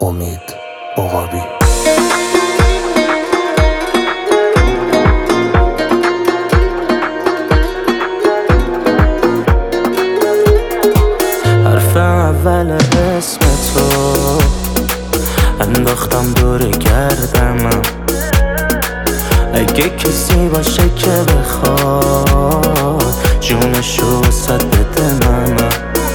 امید عقابی. حرف اول اسم تو انداختم دور گردمم، اگه کسی باشه که بخواد جونشو واسد بده منم،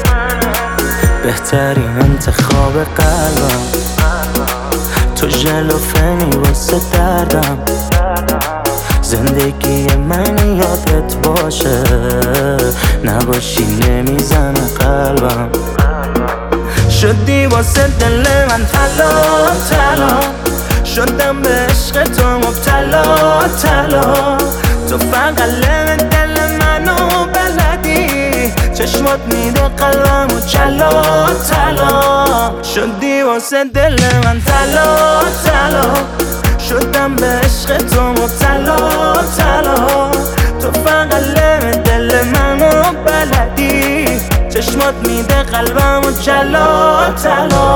بهترین انتخاب قلبم تو ژلوفنی واسه دردم، زندگی من یادت باشه نباشی نمیزنه قلبم، شدی واسه دل من طلا طلا، شدم به عشق تو مبتلا طلا، تو فقط دل منو بلدی، چشمات میده قلبمو جلا طلا، شدی واسه دل من طلا طلا، شدم به عشق تو مبتلا طلا، تو فقط دل منو بلدی، چشمات میده قلبمو جلا طلا.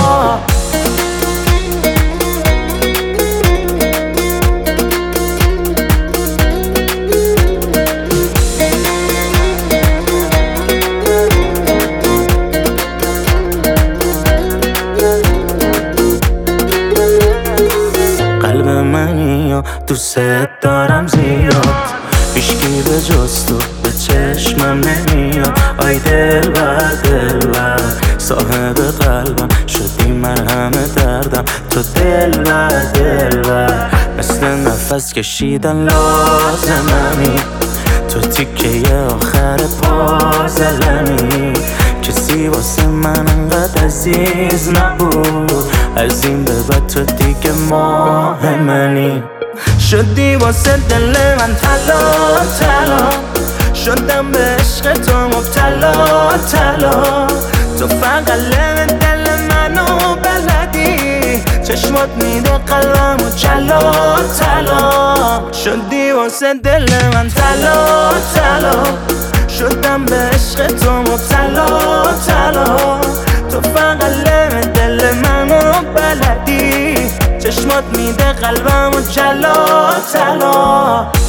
قلب منی و دوست دارم زیاد، هیچکی به جز تو به چشمم نمیاد، آی دلبر دلبر صاحب قلبم، شدی مرهم دردم تو دلبر دلبر، مثل نفس کشیدن لازممی، تو تیکه آخر پازلمی، کسی واسه من انقدر عزیز نبود، از این به بعد تو دیگه ماه منی، شدی واسه دل من طلا طلا، شدم به عشق تو مبتلا طلا، تو فقط دل منو بلدی، چشمات میده قلبمو جلا طلا، شدی واسه دل من طلا طلا، شدم به عشق تو مبتلا طلا، تو فقط دل منو بلدی، چشمات میده قلبمو جلا طلا.